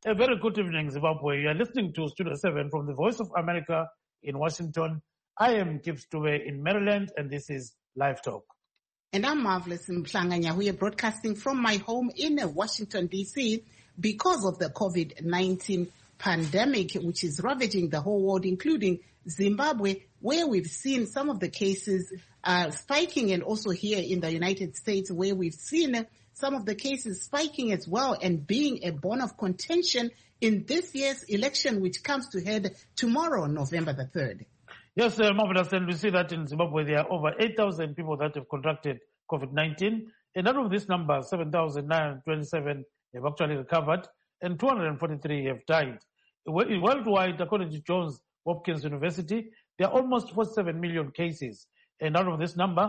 A very good evening, Zimbabwe. You are listening to Studio 7 from the Voice of America in Washington. I am Gibbs Dube in Maryland, and this is Live Talk. And I'm Marvelous Mhlanga. We are broadcasting from my home in Washington, D.C. because of the COVID-19 pandemic, which is ravaging the whole world, including Zimbabwe, where we've seen some of the cases spiking, and also here in the United States, where we've seen some of the cases spiking as well and being a bone of contention in this year's election, which comes to head tomorrow, November the 3rd. Yes, Marvelous, and we see that in Zimbabwe there are over 8,000 people that have contracted COVID-19, and out of this number, 7,927 have actually recovered, and 243 have died. Worldwide, according to Johns Hopkins University, there are almost 47 million cases, and out of this number,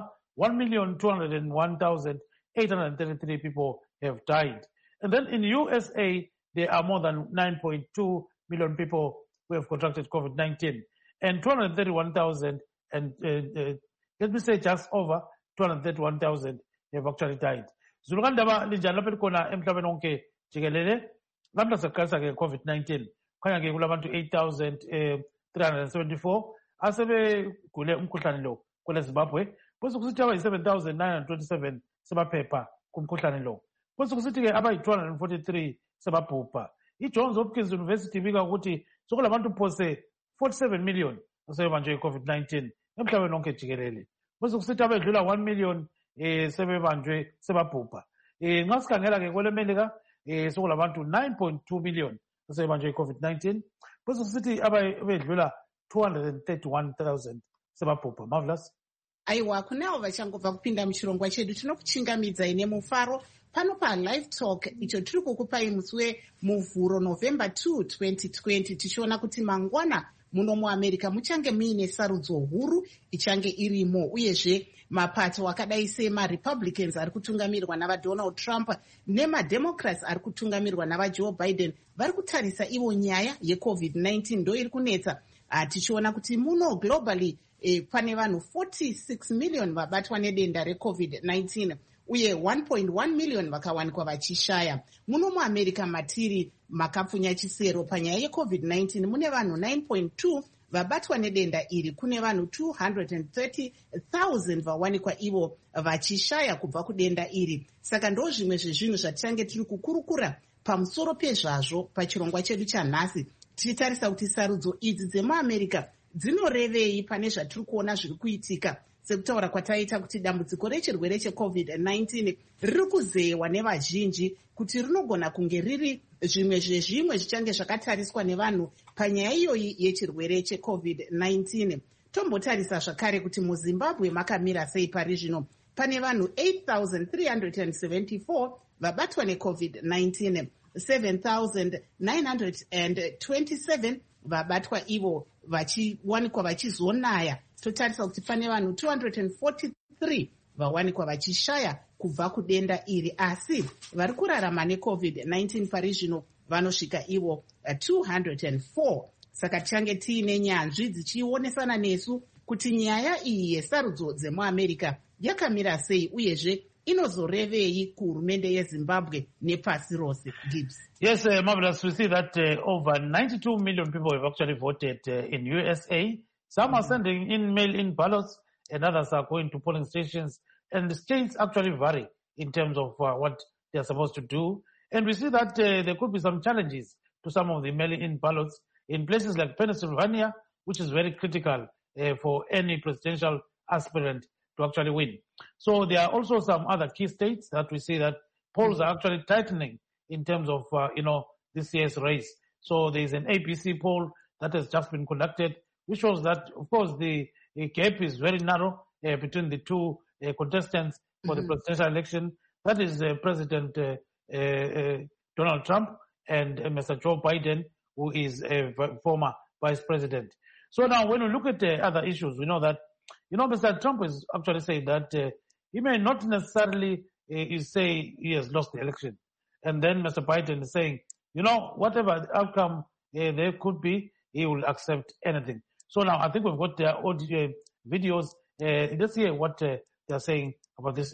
1,201,833 people have died. And then in USA, there are more than 9.2 million people who have contracted COVID-19. And 231,000, and let me say just over 231,000 have actually died. Zulukandaba linjani lapha likhona emhlabeni wonke jikelele lamhla saqalisa ke COVID-19 khanya ke kulabantu 8,374 asebegule umkhuhlane lo kwele Zimbabwe bese kusithi aba 7,927 sebaphepha kumkhuhlane lo bese kusithi ke aba 243 sebabhubha. iJohns Hopkins University ibika ukuthi sokulabantu phose 47 million asebebanjwe i-COVID-19 emhlabeni wonke jikelele bese kusithi abedlula 1 million sebebanjwe sebabhubha. Nxa sikhangela ke kwele Melika sokulabantu 9.2 million asebebanjwe i-COVID-19 bese kusithi abedlula 231,000 sebabhubha. Marvelous. Aiwa, kunevo vachangobva kupinda muchirongwa chedu tinokuchingamidza ine mufaro pano paLive Talk icho tiri kukupai musi wemuvhuro November 2, 2020 tichiona kuti mangwana muno muAmerica muchange muine sarudzo huru ichange irimo, uyezve mapato akadai semaRepublicans ari kutungamirwa navaDonald Trump nemaDemocrats ari kutungamirwa navaJoe Biden vari kutarisa ivo nyaya yeCovid-19 ndo iri kunetsa. Tichiona kuti muno globally pane vanhu 46 million vabatwa nedenda reCovid-19 uye 1.1 million vakawanikwa vachishaya. Muno muAmerica matiri makapfunya chisero panyaya yeCovid-19 mune vanhu 9.2 vabatwa nedenda iri, kune vanhu 230,000 vawanikwa ivo vachishaya kubva kudenda iri. Saka ndo zvimwe zvezvinhu zvatichange tiri kukurukura pamusoro pezvazvo pachirongwa chedu chanhasi, tichitarisa kuti sarudzo idzi dzemuAmerica dzinorevei pane zvatiri kuona zviri kuitika, sekutaura kwataita kuti dambudziko rechirwere cheCovid-19 riri kuzeyewa nevazhinji kuti rinogona kunge riri zvimwe zvezvimwe zvichange zvakatariswa nevanhu panyaya iyoyi yechirwere cheCovid-19. Tombotarisa zvakare kuti muZimbabwe makamira sei pari zvino. Pane vanhu 8,374 vabatwa neCovid-19, 7,927 vabatwa ivo vachiwanikwa vachizonaya. Totarisa kuti pane vanhu 243 vawanikwa vachishaya kubva kudenda iri, asi vari kurarama neCovid-19 pari zvino vanosvika ivo 204. Saka tichange tiine nyanzvi dzichionesana nesu kuti nyaya iyi yesarudzo dzemuAmerica yakamira sei uyezve inozorevei kuhurumende yeZimbabwe nepasi rose. Gibbs. Yes, Marvelous, we see that over 92 million people have actually voted in USA. Some are sending in mail-in ballots and others are going to polling stations, and the states actually vary in terms of what they are supposed to do. And we see that there could be some challenges to some of the mail-in ballots in places like Pennsylvania, which is very critical for any presidential aspirant to actually win. So there are also some other key states that we see that polls are actually tightening in terms of, this year's race. So there is an ABC poll that has just been conducted, which shows that, of course, the gap is very narrow between the two contestants for the presidential election. That is President Donald Trump and Mr. Joe Biden, who is a former vice president. So now when we look at other issues, we know that, Mr. Trump is actually saying that he may not necessarily say he has lost the election. And then Mr. Biden is saying, whatever outcome there could be, he will accept anything. So now I think we've got audio videos. Let's hear what they're saying about this issue.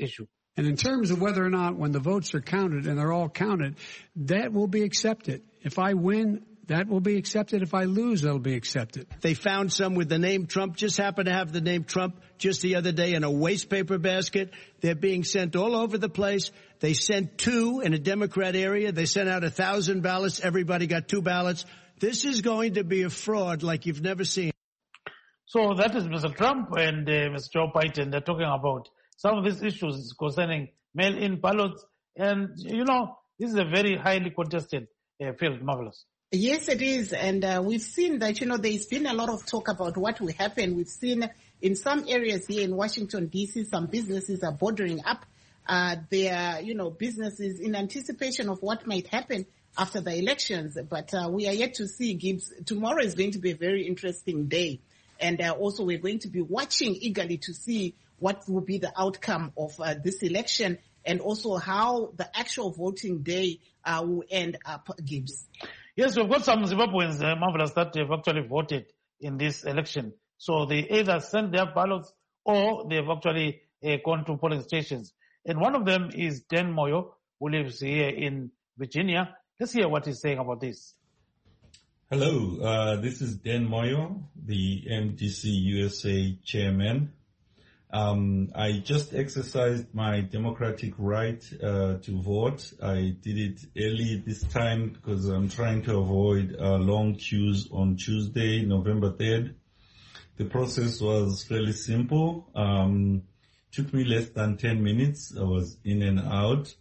And in terms of whether or not when the votes are counted and they're all counted, that will be accepted. If I win, that will be accepted. If I lose, that'll be accepted. They found some with the name Trump, just happened to have the name Trump just the other day in a waste paper basket. They're being sent all over the place. They sent 2 in a Democrat area. They sent out 1,000 ballots. Everybody got 2 ballots. This is going to be a fraud like you've never seen. So that is Mr. Trump and Mr. Joe Biden. They're talking about some of these issues concerning mail-in ballots. And, this is a very highly contested field, Marvelous. Yes, it is. And we've seen that, there's been a lot of talk about what will happen. We've seen in some areas here in Washington, D.C., some businesses are bordering up their, businesses in anticipation of what might happen after the elections. But we are yet to see, Gibbs. Tomorrow is going to be a very interesting day. And also we're going to be watching eagerly to see what will be the outcome of this election and also how the actual voting day will end up, Gibbs. Yes, we've got some Zimbabweans, Marvelous, that have actually voted in this election. So they either sent their ballots or they've actually gone to polling stations. And one of them is Dan Moyo, who lives here in Virginia. Let's hear what he's saying about this. Hello, this is Dan Moyo, the MDC USA chairman. I just exercised my democratic right to vote. I did it early this time because I'm trying to avoid long queues on Tuesday, November 3rd. The process was fairly simple. Took me less than 10 minutes. I was in and out.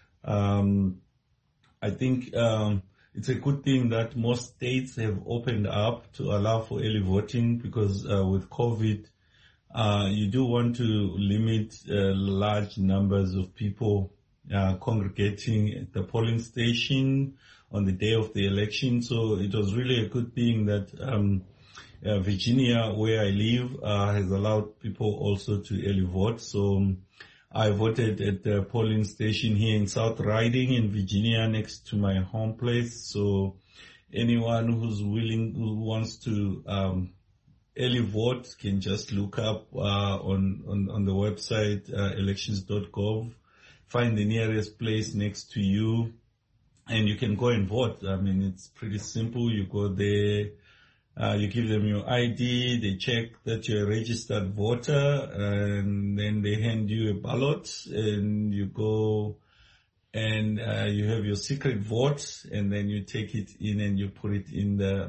I think it's a good thing that most states have opened up to allow for early voting because with COVID, you do want to limit large numbers of people congregating at the polling station on the day of the election. So it was really a good thing that Virginia, where I live, has allowed people also to early vote. So I voted at the polling station here in South Riding in Virginia next to my home place. So anyone who's willing, who wants to early vote can just look up on the website elections.gov, find the nearest place next to you, and you can go and vote. I mean, it's pretty simple. You go there, you give them your ID, they check that you're a registered voter, and then they hand you a ballot, and you go and you have your secret vote, and then you take it in and you put it in the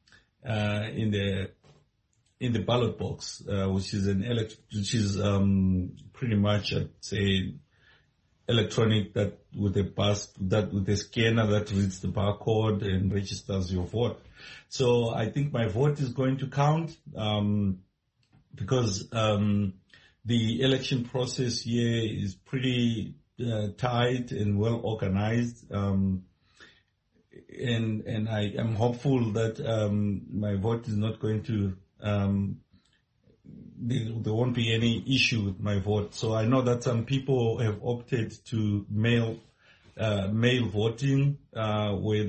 ballot box, which is pretty much, I'd say, electronic, that with a scanner that reads the barcode and registers your vote. So I think my vote is going to count, because the election process here is pretty tight and well organized. And I am hopeful that my vote is not going to there won't be any issue with my vote. So I know that some people have opted to mail voting, where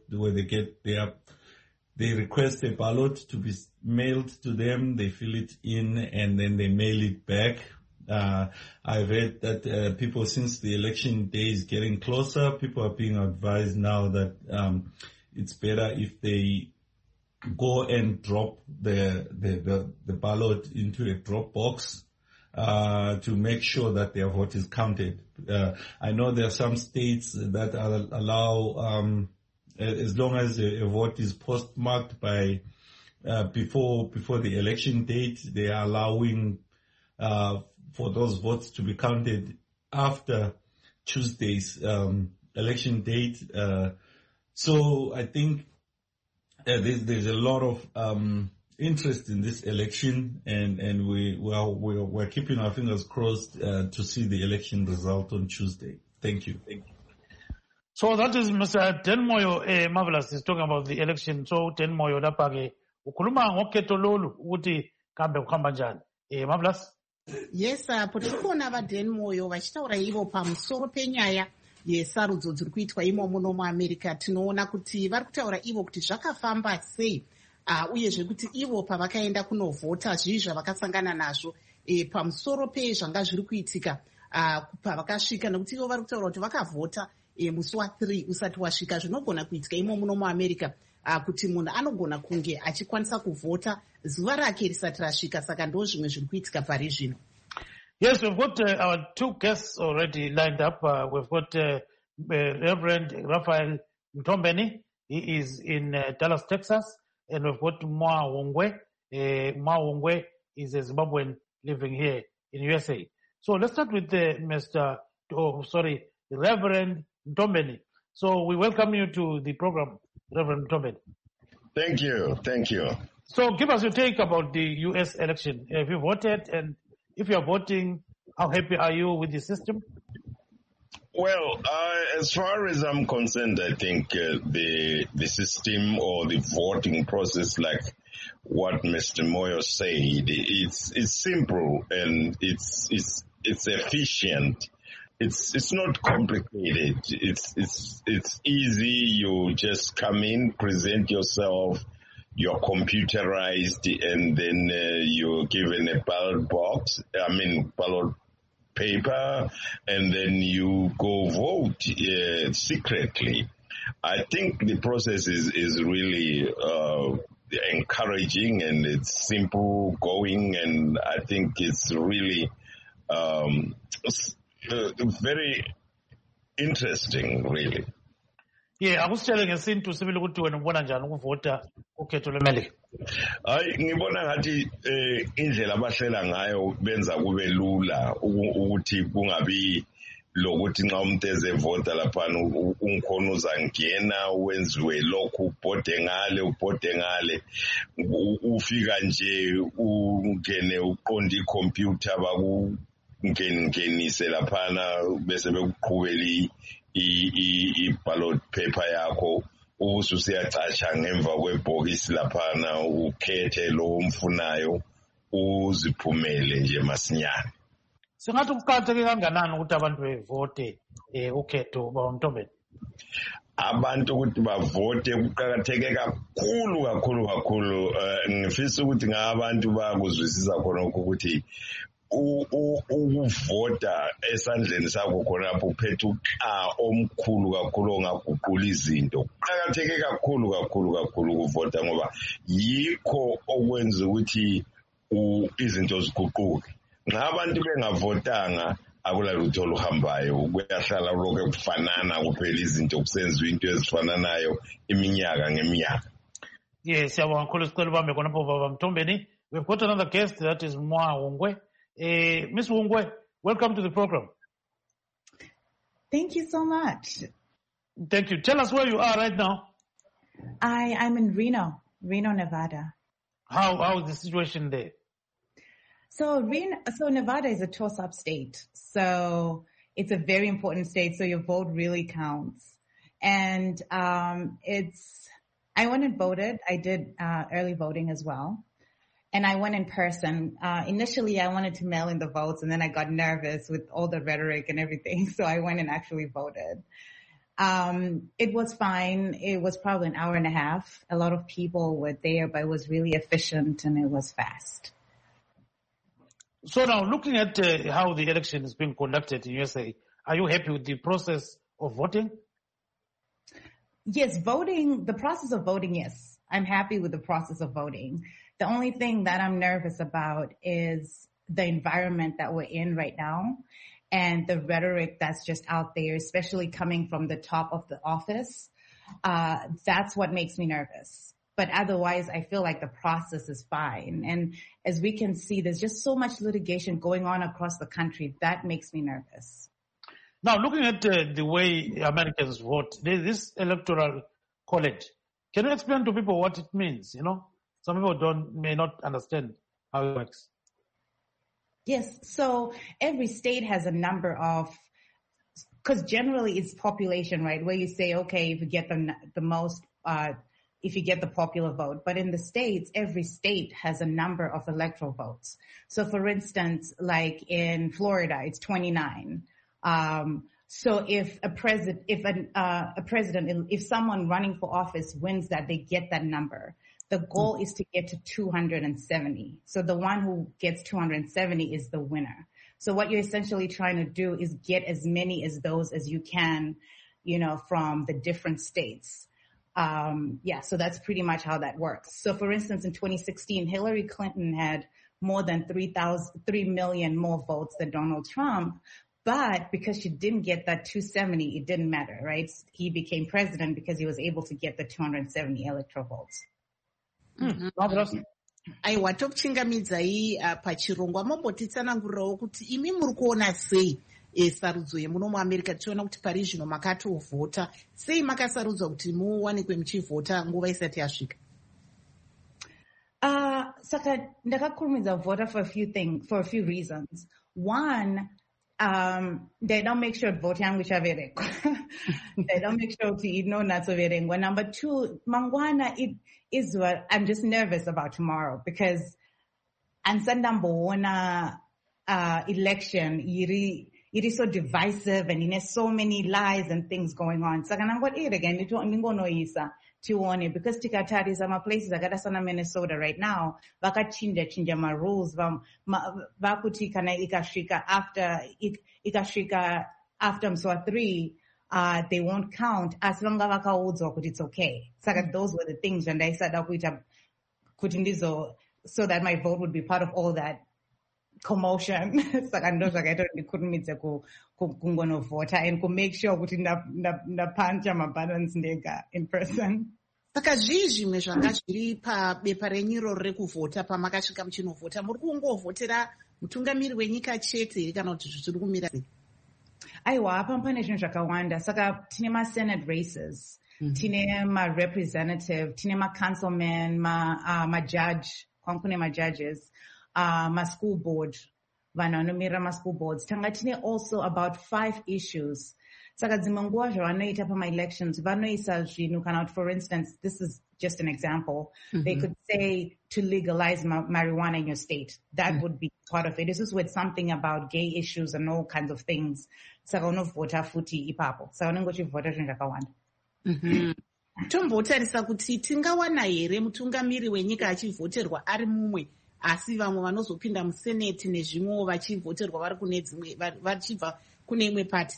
they request a ballot to be mailed to them, they fill it in, and then they mail it back. I've read that people, since the election day is getting closer, people are being advised now that it's better if they go and drop the ballot into a drop box to make sure that their vote is counted. I know there are some states that allow as long as a vote is postmarked by before the election date, they are allowing for those votes to be counted after Tuesday's election date. So I think there's a lot of interest in this election, and we're keeping our fingers crossed to see the election result on Tuesday. Thank you. So that is Mr. Dan Moyo, Marvelous, is talking about the election. So Dan Moyo lapha-ke ukhuluma ngokhetho lolu ukuthi kambe kuhamba njani. Marvelous. Yes, tiri kuona vaDan Moyo vachitaura ivo pamusoro penyaya yesarudzo dziri kuitwa imomo muAmerica. Tinoona kuti vari kutaura ivo kuti zvakafamba sei, uyezve kuti ivo pavakaenda kunovhota zvii zvavakasangana nazvo pamusoro pezvanga zviri kuitika kupa vakasvika, nekuti ivo vari kutaura kuti vakavhota musi wa3 usati wasvika. Zvinogona kuitika imo muno muamerica kuti munhu anogona kunge achikwanisa kuvhota zuva rake risati rasvika. Saka ndo zvimwe zviri kuitika pari zvino. Yes, we've got our two guests already lined up. We've got Reverend Raphael Mtombeni. He is in Dallas, Texas. And we've got Moa Wongwe. Moa Wongwe is a Zimbabwean living here in USA. So let's start with Reverend Mtombeni. So we welcome you to the program, Reverend Mtombeni. Thank you. So give us your take about the US election. Have you voted? And if you are voting, how happy are you with the system? Well, as far as I'm concerned, I think the system or the voting process, like what Mr. Moyo said, it's simple and it's efficient. It's not complicated. It's easy. You just come in, present yourself. You're computerized, and then you're given a ballot paper, and then you go vote secretly. I think the process is really encouraging, and it's simple going, and I think it's really very interesting, really. Yeah, I was telling to sibili ukuthi wena ubona njani ukuvota ukhetho lweMelika. Hayi ngibona ngathi indlela abahlela ngayo benza kube lula ukuthi kungabi lokuthi nxa umuntu ezevota lapha ungikhona uzangena wenziwe lokhu ubhode ngale ufika nje ungene uqonda ikhompyutha bakungenise laphana bese bekuqhubela i-ballot paper yakho ususiyacatsha ngemva kwebhokisi laphana ukhethe lo umfunayo uziphumele nje masinyane. Singathi kuqakatheke kanganani ukuthi abantu bevote ukhetho baMtombeni? Abantu ukuthi bavote kuqakatheke kakhulu. Ngifisa ukuthi ngabantu bakuzwisisa khona ukuthi ukuvota esandleni sakho khonapho uphethe omkhulu kakhulu ongaguqula izinto. Kuqakatheke kakhulu ukuvota ngoba yikho okwenza ukuthi izinto ziguquke. Nxa abantu bengavotanga akulalutho oluhambayo, kuyahlala lokho kufanana kuphela izinto kusenziwa into ezifananayo iminyaka ngeminyaka. Yes, siyabonga kakhulu sicela ubambe khonapho baba Mtombeni. We've got another guest, that is Moa Wongwe. Ms. Wongwe, welcome to the program. Thank you so much. Thank you. Tell us where you are right now. I'm in Reno, Nevada. How is the situation there? So Nevada is a toss-up state. So it's a very important state. So your vote really counts. And I went and voted. I did early voting as well. And I went in person. Initially, I wanted to mail in the votes, and then I got nervous with all the rhetoric and everything. So I went and actually voted. It was fine. It was probably an hour and a half. A lot of people were there, but it was really efficient and it was fast. So now, looking at how the election is being conducted in USA, are you happy with the process of voting? Yes, the process of voting, yes. I'm happy with the process of voting. The only thing that I'm nervous about is the environment that we're in right now and the rhetoric that's just out there, especially coming from the top of the office. That's what makes me nervous. But otherwise, I feel like the process is fine. And as we can see, there's just so much litigation going on across the country. That makes me nervous. Now, looking at the way Americans vote, there's this electoral college. Can you explain to people what it means? You know, some people may not understand how it works. Yes. So every state has a number of, because generally it's population, right? Where you say, okay, if you get the most, if you get the popular vote. But in the states, every state has a number of electoral votes. So for instance, like in Florida, it's 29. So if if someone running for office wins that, they get that number. The goal is to get to 270. So the one who gets 270 is the winner. So what you're essentially trying to do is get as many as those as you can, from the different states. So that's pretty much how that works. So for instance, in 2016, Hillary Clinton had more than 3 million more votes than Donald Trump. But because she didn't get that 270, it didn't matter, right? He became president because he was able to get the 270 electoral votes. Aiwa, tokuchingamidzai pachirongwa mambotitsanangurirawo kuti imi muri kuona sei sarudzo yemuno muAmerica tichiona kuti pari zvino makatovhota, sei makasarudzwa kuti muwanikwe muchivhota nguva isati yasvika? Saka ndakakurumidza vhota for a few reasons. One, they don't make sure vote yangu ichaverengwa. They don't make sure kuti inonatsoverengwa. Number two, mangwana is what I'm just nervous about tomorrow because ansandamboona election it is so divisive and there's so many lies and things going on. Saka nangoti again ndingonoisa tione because tikatarisa maplaces akada sana Minnesota right now vakachinja ma rules vakuti kana ikasvika after Mswa 3 they won't count as vanga vakaudzwa kuti it's okay. Saka those were the things zvandaisada kuita kuti ndizo so that my vote would be part of all that commotion. Saka ndo zvakaita kuti ndikurumidze kungonovhota and make sure kuti ndapancha mabuttons ndega in person. Saka zvii zvimwe zvanga zviri pabepa renyuro rekuvhota pamakasvika muchinovhota? Muri kungovhotera mutungamiri wenyika chete here kana kuti zviri kumira sei? Aiwa, apa pane zvinhu zvakawanda. Saka tine ma-Senate races, tine ma-representative, tine ma-councilmen, ma-judge, kune ma-judges, ma-school board, vanhu vanomirira ma-school boards. Tanga tine also about 5 issues. Saka dzimwe nguva zvavanoita pama-elections, vanoisa zvinhu kana kuti, for instance, this is just an example, they could say to legalize marijuana in your state. That would be part of it. This is with something about gay issues and all kinds of things. Saka unovhota futi ipapo. Saka unenge uchivhota zvinhu zvakawanda. Tombotarisa kuti tingawana here mutungamiri wenyika achivhoterwa ari mumwe asi vamwe vanozopinda museneti nezvimwewo vachivhoterwa vari kune dzimwe vachibva kune imwe pati.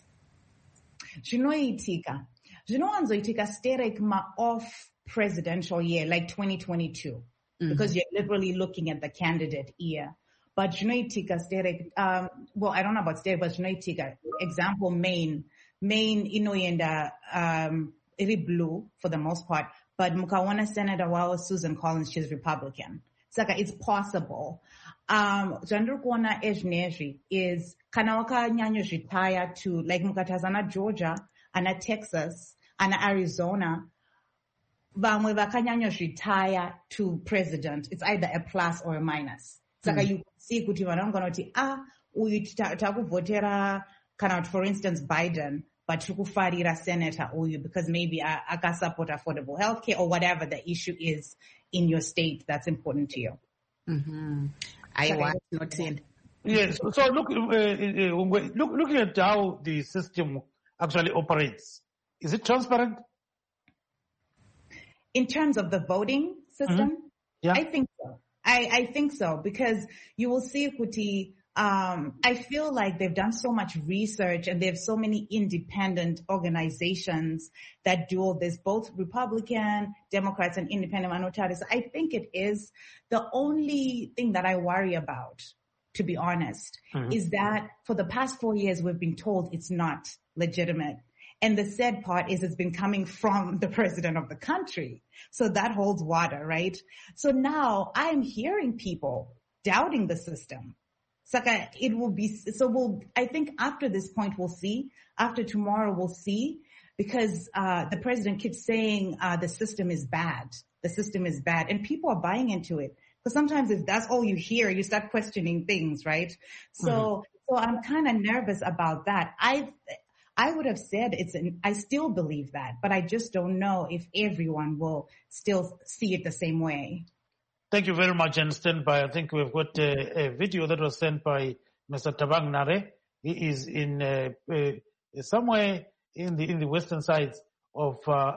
Zvinowanzoitika sterek off presidential year like 2022 because you're literally looking at the candidate year. But zvinoitika sterek, well, I don't know about sterek, but zvinoitika, example, Maine inoenda iri blue for the most part, but mukaona Senator wao Susan Collins, she's Republican. Saka it's possible. Zvandiri kuona ezvinezvi is kana wakanyanyozvitaya to like mukatazana Georgia, ana Texas, ana Arizona, vamwe vakanyanyozvitaya to president. It's either a plus or a minus. Saka you see kuti vanhu vanoti uyu takuvhotera kana for instance Biden, but tikufarira senator uyu because maybe akasupport affordable healthcare or whatever the issue is in your state that's important to you. I want not send. Yes. So looking at how the system actually operates, is it transparent? In terms of the voting system? Yeah. I think so. I think so because you will see Kuti, I feel like they've done so much research and they have so many independent organizations that do all this, both Republican, Democrats, and independent minorities. I think it is. The only thing that I worry about, to be honest, is that for the past 4 years, we've been told it's not legitimate. And the sad part is it's been coming from the president of the country. So that holds water, right? So now I'm hearing people doubting the system. Saka, it will be, I think after this point we'll see, after tomorrow we'll see, because the president keeps saying the system is bad. The system is bad. And people are buying into it. Because sometimes if that's all you hear, you start questioning things, right? So I'm kind of nervous about that. I would have said I still believe that, but I just don't know if everyone will still see it the same way. Thank you very much, and stand by. I think we've got a video that was sent by Mr. Tabang Nare. He is in somewhere in the western sides of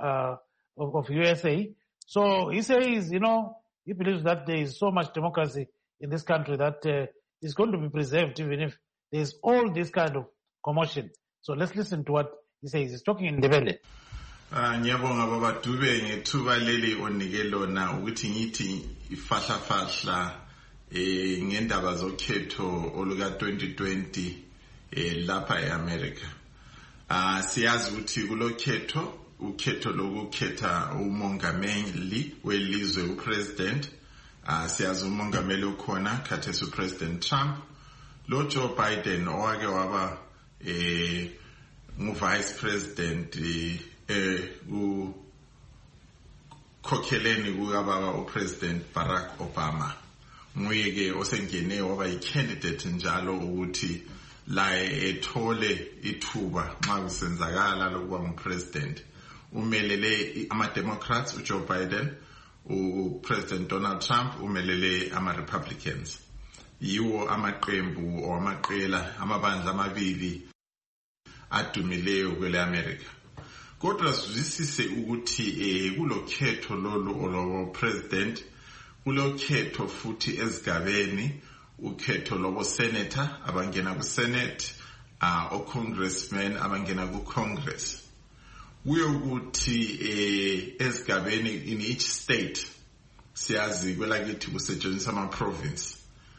USA. So he says, he believes that there is so much democracy in this country that is going to be preserved even if there's all this kind of commotion. So let's listen to what he says. He's talking in Ndebele. Ngiyabonga baba Dube ngethuba leli onike lona ukuthi ngithi ifahla ngendaba zokhetho oluka 2020 lapha eAmerica. Siyazi ukuthi kulokhetho ukhetho lokukhetha umongameli welizwe upresident. Siyazi umongameli ukhona khathesi upresident Trump. Lo Joe Biden owake waba vice president ukhokheleni kukababa upresident Barack Obama. Nguye ke osengene waba candidate njalo ukuthi la ethole ithuba nxa kusenzakala lokuba ngupresident. Umelele ama-Democrats uJoe Biden, uPresident Donald Trump umelele ama-Republicans. Yiwo amaqembu or amaqela amabandla amabili adumileyo kwele America. Kodwa sizwisise ukuthi kulokhetho lolu olobo president, kulokhetho futhi ezigabeni, ukhetho lobo senator abangena ku Senate, o congressmen abangena ku Congress. Kuyo ukuthi ezigabeni in each state siyazi kwelakithi kusetshenziswa ama province.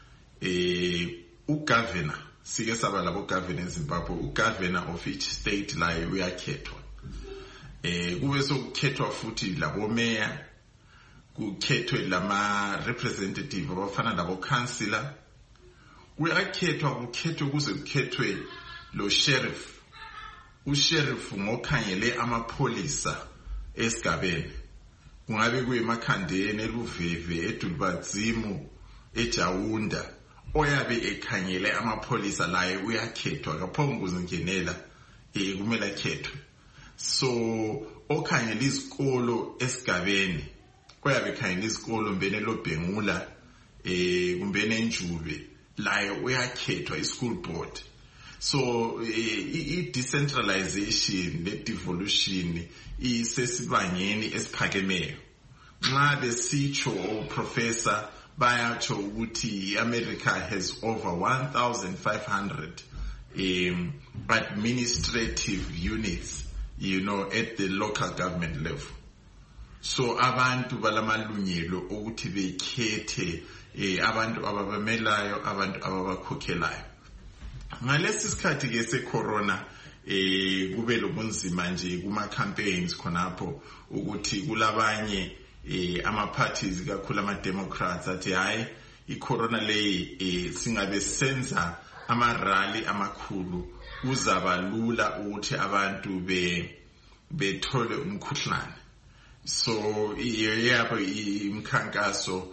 Ugovernor sike saba labo governor eZimbabwe, ugovernor of each state la uyakhethwa. Kube sokukhethwa futhi labo mayor, kukhethwe lama representative abafana labo councillor. Kuyakhethwa kuze kukhethwe lo sheriff. Usheriff ngokhangele amapholisa esigabeni. Kungabe kuyimakhandeni eLuveve, eDulbazimu, eJawunda, oyabe ekhangele amapholisa laye uyakhethwa kaphombe kuzingenela kumele akhethwe. So okhangela izikolo esigabeni, oyabe ekhangela izikolo mbene loBhengula kumbene eNjube, laye uyakhethwa ischool board. So decentralization devolution isesibangeni esiphakemeyo. Nxa besitsho professor bayatsho ukuthi America has over 1,500 administrative units, at the local government level. So abantu balamalungelo ukuthi bekhethe abantu ababamelayo, abantu ababakhokhelayo. Ngalesi sikhathi ke secorona kube lobunzima nje kuma campaigns khonapho ukuthi kulabanye ama parties kakhulu ama Democrats athi hayi icorona leyi singabe senza ama rally amakhulu kuzaba lula ukuthi abantu bethole umkhuhlane. So yabo imkhankaso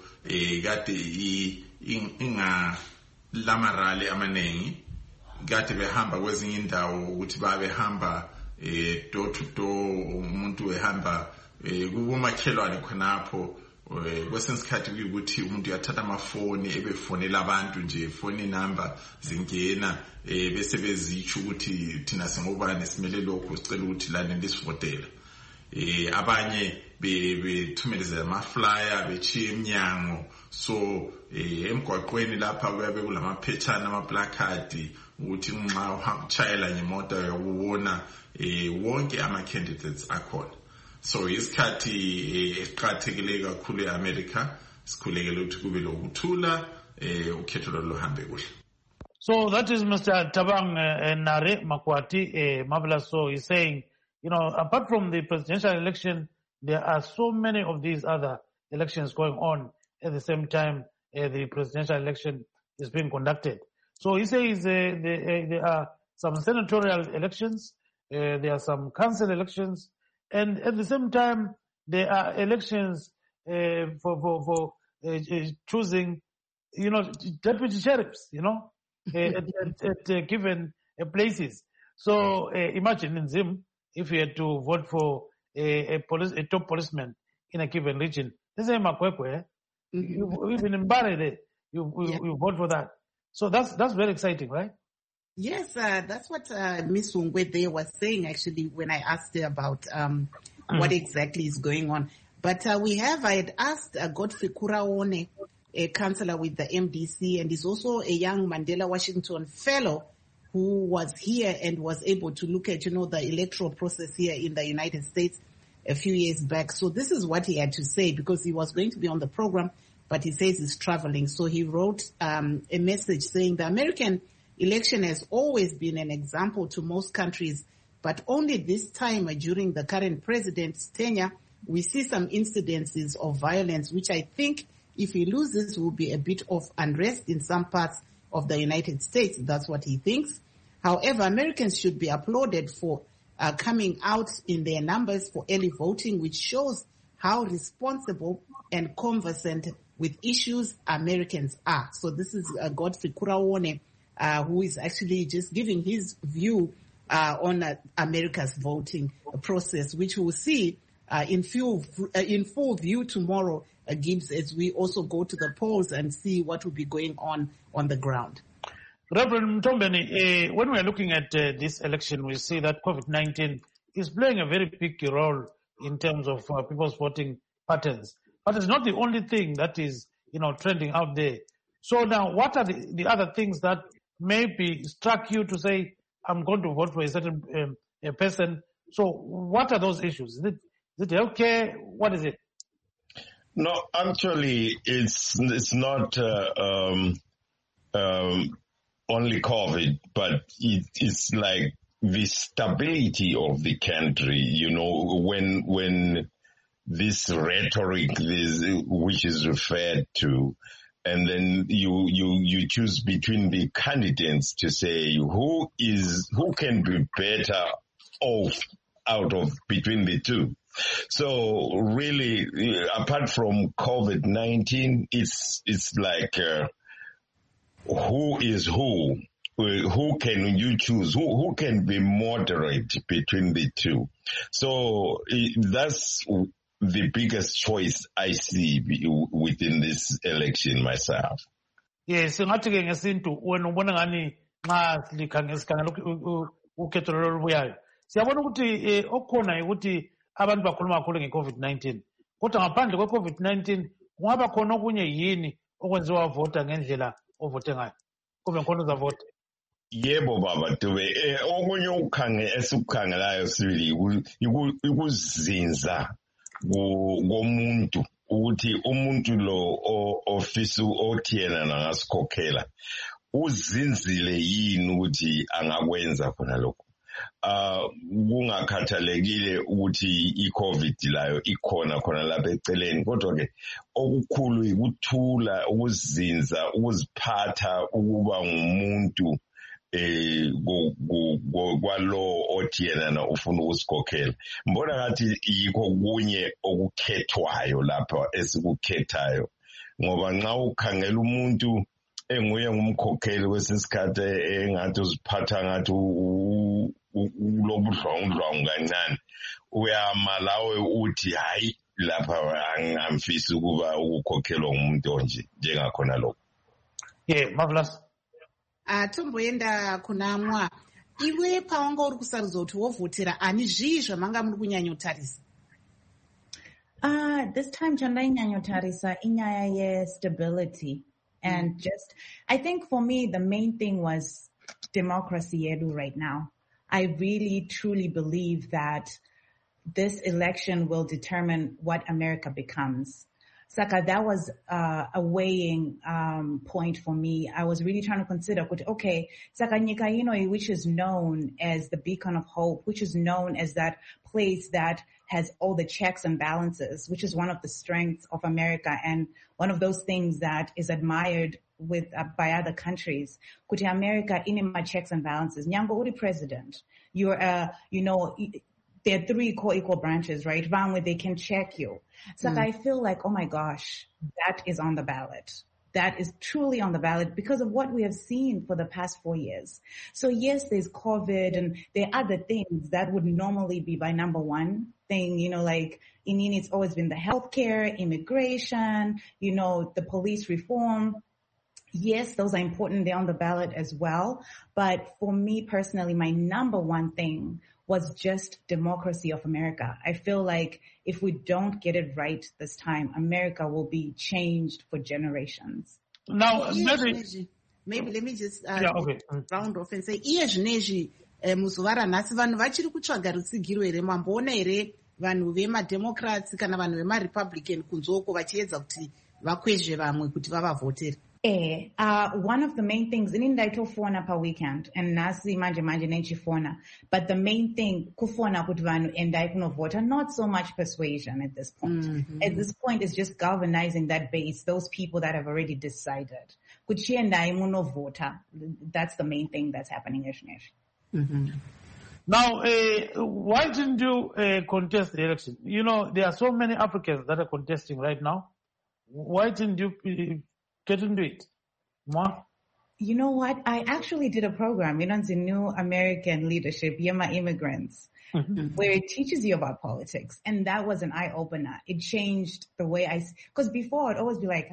kade inga lama rally amanengi kade behamba kwezinye indawo ukuthi babehamba door to door, umuntu ehamba kubomakhelwane khonapho. Kwesinye isikhathi kuyikuthi umuntu uyathatha amafoni ebefonela abantu nje, phone number zingena bese bezitsho ukuthi thina singobani simele lokho sicela ukuthi lana lisivotela. Abanye bethumeleza ama flyer bechiye eminyango. So emgwaqweni lapha kuyabe kulamaphetshana ama placard ukuthi nxa uchayela ngemoto uyabona wonke ama candidates akhona. So isikhathi esiqhathekile kakhulu eAmerica sikhulekele ukuthi kube lokuthula ukhetho luhambe kuhle. So that is Mr. Tabang Nare Makwati Marvelous. So he's saying, apart from the presidential election, there are so many of these other elections going on at the same time the presidential election is being conducted. So he says there are some senatorial elections, there are some council elections, and at the same time there are elections for choosing, deputy sheriffs, at given places. So imagine in Zim, if you had to vote for a top policeman in a given region, this is Makwekwe. Even in Barre, you vote for that. So that's very exciting, right? Yes, that's what Ms. Ungwe was saying actually when I asked her about what exactly is going on. But I had asked Godfrey Kuraone, a counselor with the MDC, and he's also a young Mandela Washington fellow who was here and was able to look at, the electoral process here in the United States a few years back. So this is what he had to say, because he was going to be on the program, but he says he's traveling. So he wrote a message saying the American election has always been an example to most countries, but only this time during the current president's tenure, we see some incidences of violence, which I think if he loses will be a bit of unrest in some parts of the United States. That's what he thinks. However, Americans should be applauded for coming out in their numbers for early voting, which shows how responsible and conversant with issues Americans are. So this is Godfrey Kurawone, who is actually just giving his view on America's voting process, which we'll see in full view tomorrow, Gibbs, as we also go to the polls and see what will be going on the ground. Reverend Mtombeni, when we are looking at this election, we see that COVID-19 is playing a very big role in terms of people's voting patterns. But it's not the only thing that is, trending out there. So now, what are the other things that maybe struck you to say, I'm going to vote for a certain person? So what are those issues? Is it healthcare? What is it? No, actually, it's not only COVID, but it's like the stability of the country. When this rhetoric which is referred to, and then you choose between the candidates to say who can be better off out of between the two. So really, apart from COVID-19, it's like who is who? Who can you choose? Who can be moderate between the two? So that's the biggest choice I see within this election myself. Yes, ngathi-ke ngesintu wena ubona ngani nxa sikhangela ukhetho olubuyayo siyabona ukuthi okukhona ukuthi abantu bakhuluma kakhulu nge-COVID-19 kodwa ngaphandle kwe-COVID-19 kungaba khona okunye yini okwenziwa vota ngendlela ovote ngayo kube khona uzavota? Yebo baba Dube, okunye esikukhangelayo sibili ikuzinza komuntu ukuthi umuntu lo ofisa othi yena nangasikhokhela uzinzile yini ukuthi angakwenza khona lokho. Kungakhathalekile ukuthi i-COVID layo ikhona khona lapha eceleni, kodwa ke okukhulu ukuthula, ukuzinza, ukuziphatha, ukuba ngumuntu kwalo othi yena ufuna ukusikhokhela. Mbona ngathi yikho kunye okukhethwayo lapha esikukhethayo, ngoba nxa ukhangela umuntu enguye ngumkhokheli kwesikhathi engathi uziphatha ngathi ulobudlwangudlwangu kancane, uyamalawe uthi hayi lapha angamfisi ukuba ukukhokhelwa ngumuntu onje njengakhona lokho. Marvelous. Tomboenda kunamwa iwe pawanga uri kusarudza kuti wovhotera ani zvii zvamanga muri kunyanyotarisa? This time chandainyanotarisa inyaya ye-stability. And just, I think for me, the main thing was democracy yedu right now. I really, truly believe that this election will determine what America becomes. Saka, that was a weighing point for me. I was really trying to consider, okay, Saka Nyika, which is known as the beacon of hope, which is known as that place that has all the checks and balances, which is one of the strengths of America and one of those things that is admired by other countries. Kuti America in my checks and balances. Nyambo uri president. You're there are three equal branches, right? One where they can check you. So I feel like, oh my gosh, that is on the ballot. That is truly on the ballot because of what we have seen for the past 4 years. So yes, there's COVID and there are other things that would normally be by number one thing, like in it's always been the healthcare, immigration, the police reform. Yes, those are important. They're on the ballot as well. But for me personally, my number one thing was just democracy of America. I feel like if we don't get it right this time, America will be changed for generations. Now, maybe maybe let me just okay. round off and say iye zvinezvi muzuva ranhasi vanhu vachiri kutsvaga rutsigiro here? Mamboona here vanhu vemademocrats kana vanhu vemarepublican kunzoko vachiedza kuti vakwezve vamwe kuti vavavhotere? One of the main things, in ndaitofona per weekend, and nasi manje nechifona, but the main thing, kufona kuti vanhu endai kunovota, not so much persuasion at this point. Mm-hmm. At this point, it's just galvanizing that base, those people that have already decided. Kuti endai munovota, that's the main thing that's happening, mm-hmm. Now, why didn't you contest the election? You know, there are so many Africans that are contesting right now. Why didn't you get into it? Ma? You know what? I actually did a program, the New American Leadership, Yema Immigrants, mm-hmm. where it teaches you about politics. And that was an eye-opener. It changed the way because before I'd always be like,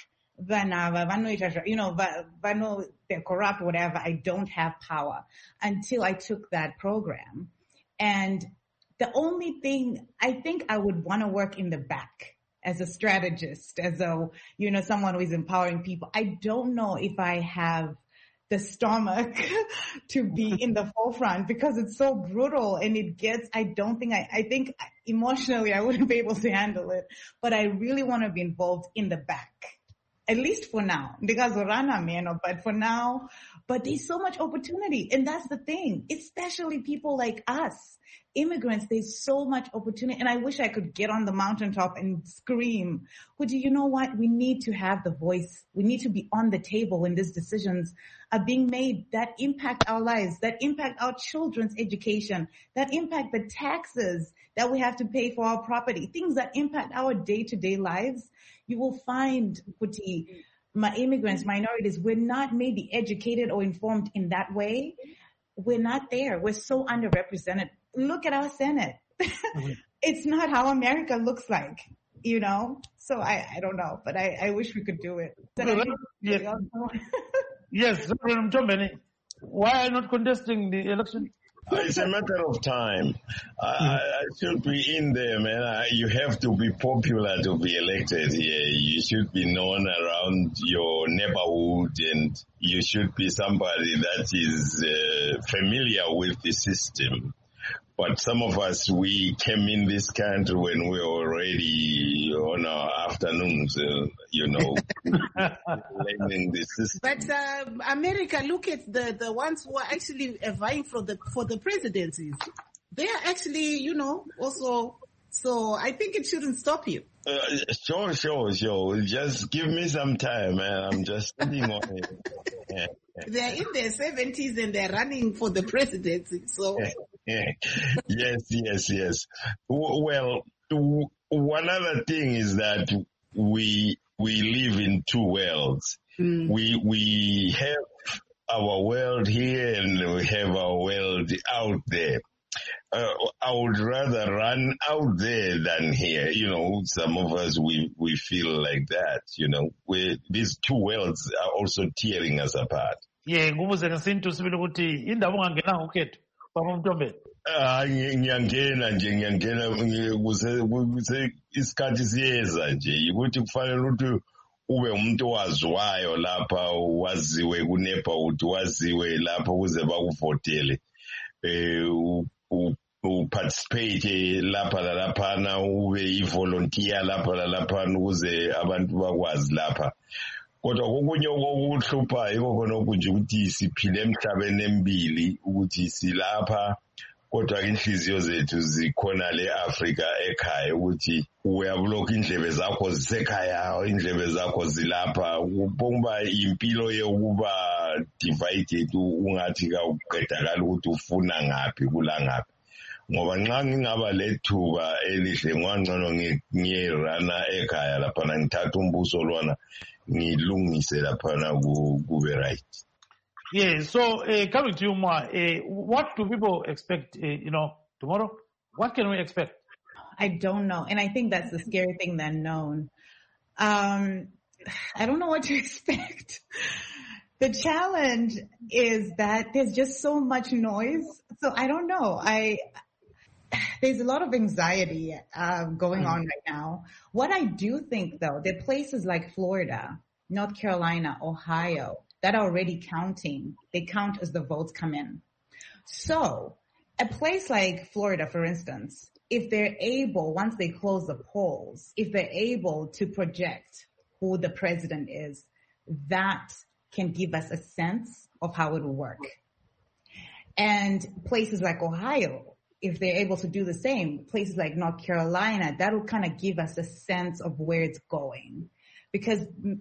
they're corrupt, whatever. I don't have power, until I took that program. And the only thing, I think I would want to work in the back as a strategist, as someone who is empowering people. I don't know if I have the stomach to be in the forefront, because it's so brutal and I think emotionally I wouldn't be able to handle it, but I really want to be involved in the back. At least for now, because but for now, but there's so much opportunity. And that's the thing, especially people like us, immigrants, there's so much opportunity. And I wish I could get on the mountaintop and scream, but you know what? We need to have the voice. We need to be on the table when these decisions are being made that impact our lives, that impact our children's education, that impact the taxes that we have to pay for our property, things that impact our day-to-day lives. You will find, Kuti, my immigrants, minorities, we're not maybe educated or informed in that way. We're not there. We're so underrepresented. Look at our Senate. Mm-hmm. It's not how America looks like, So I don't know, but I wish we could do it. Yes, Reverend Mtombeni, why are you not contesting the election? It's a matter of time. I should be in there, man. You have to be popular to be elected here. You should be known around your neighborhood, and you should be somebody that is familiar with the system. But some of us, we came in this country when we were already on our afternoons, learning the system. But America, look at the ones who are actually vying for the presidencies. They are actually, also. So I think it shouldn't stop you. Sure. Just give me some time, man. I'm just sitting on it. Yeah. They're in their 70s and they're running for the presidency. So. Yes. Well, one other thing is that we live in two worlds. Mm. We have our world here and we have our world out there. I would rather run out there than here. Some of us, we feel like that, these two worlds are also tearing us apart. Yeah, ngiyangena isikhathi siyeza nje ukuthi kufanele ukuthi ube umuntu owaziwayo lapha, waziwe kuneighborhood, waziwe lapha ukuze bakuvotele, uparticipate lapha lalaphana, ube i-volunteer lapha lalaphana ukuze abantu bakwazi lapha. Kodwa kokunye okuhluphayo yiko khona okunje ukuthi siphile emhlabeni emibili, ukuthi silapha kodwa inhliziyo zethu zikhona le Africa ekhaya, ukuthi uyabulokha indlebe zakho zisekhaya, indlebe zakho zilapha, ubonga impilo yokuba divided, ungathi kawuqedakala ukuthi ufuna ngapi kula ngapi. Ngoba nxa ngingaba lethuba elihle ngwangcono ngiyerana ekhaya lapha ngithatha umbuso lwana ngilungise lapha kube right. Yeah, so coming to you more, what do people expect, tomorrow? What can we expect? I don't know. And I think that's the scary thing, the unknown. I don't know what to expect. The challenge is that there's just so much noise. So I don't know. There's a lot of anxiety going on right now. What I do think, though, there are places like Florida, North Carolina, Ohio, that are already counting. They count as the votes come in. So a place like Florida, for instance, if they're able, once they close the polls, if they're able to project who the president is, that can give us a sense of how it will work. And places like Ohio, if they're able to do the same, places like North Carolina, that will kind of give us a sense of where it's going. Because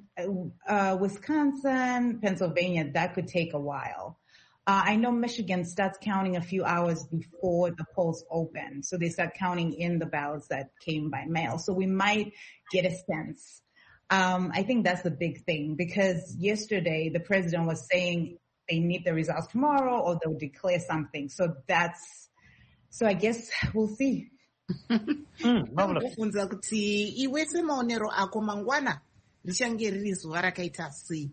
Wisconsin, Pennsylvania, that could take a while. I know Michigan starts counting a few hours before the polls open. So they start counting in the ballots that came by mail. So we might get a sense. I think that's the big thing, because yesterday the president was saying they need the results tomorrow or they'll declare something. So I guess we'll see. Kufunza kuti iwe semaonero ako mangwana richange riri zuva rakaita sei?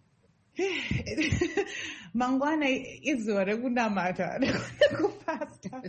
Mangwana izuva rekunamata rekupasta.